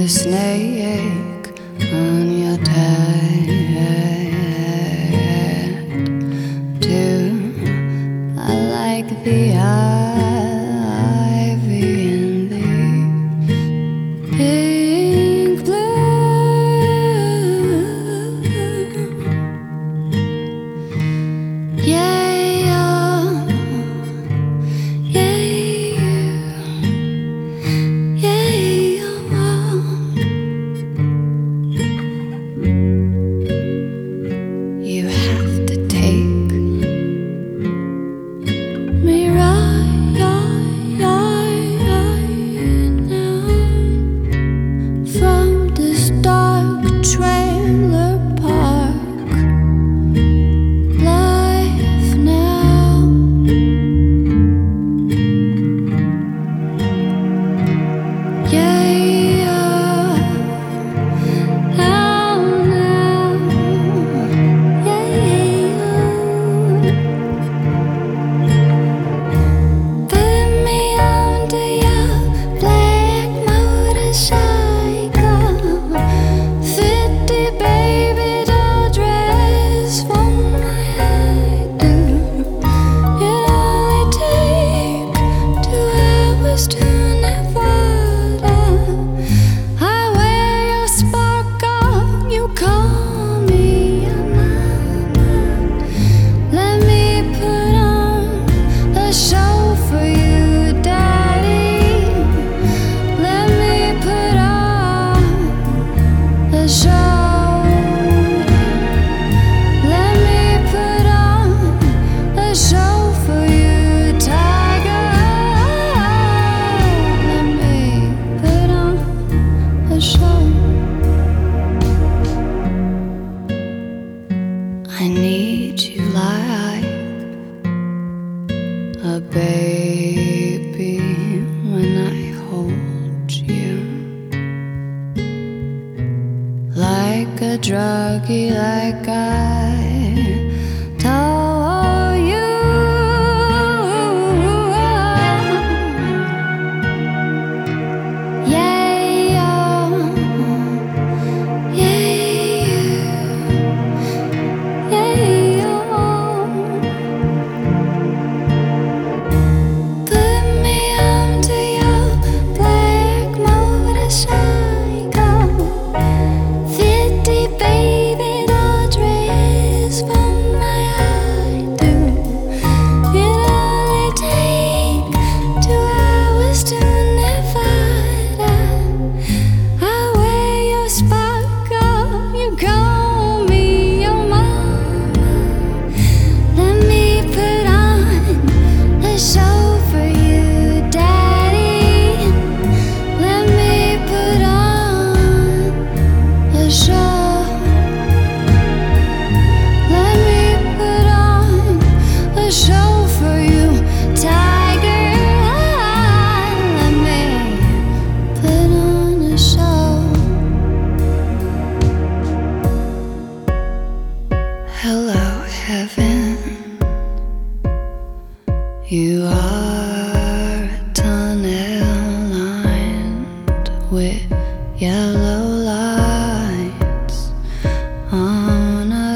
snake on your head too. I like the ivy in the pink bloom. Yeah, yeah, yeah. You have to take me right now from this dark trailer park life now. Yeah. I need you like a baby when I hold you, like a druggie, like I told you. Hello, heaven. You are a tunnel lined with yellow lights on a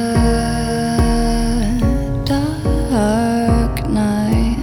dark night.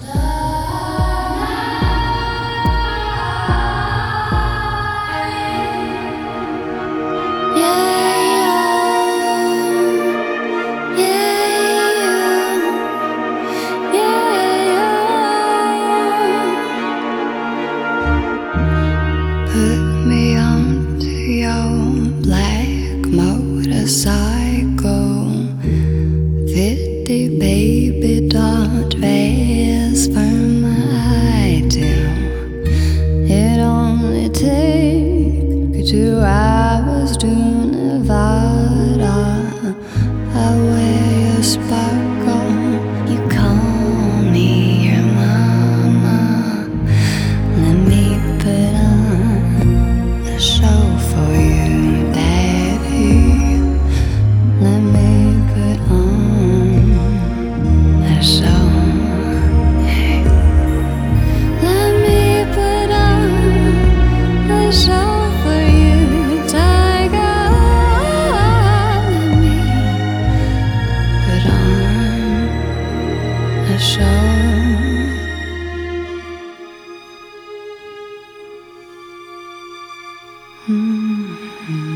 Put me onto your black motorcycle, 50 baby doll dress for my tail. It only takes 2 hours to Nevada. I wear your sparkle, you call me your mama. Let me put on a show for you, daddy. Let me put on a show. Hey. Let me put on a show for you. Mm-hmm.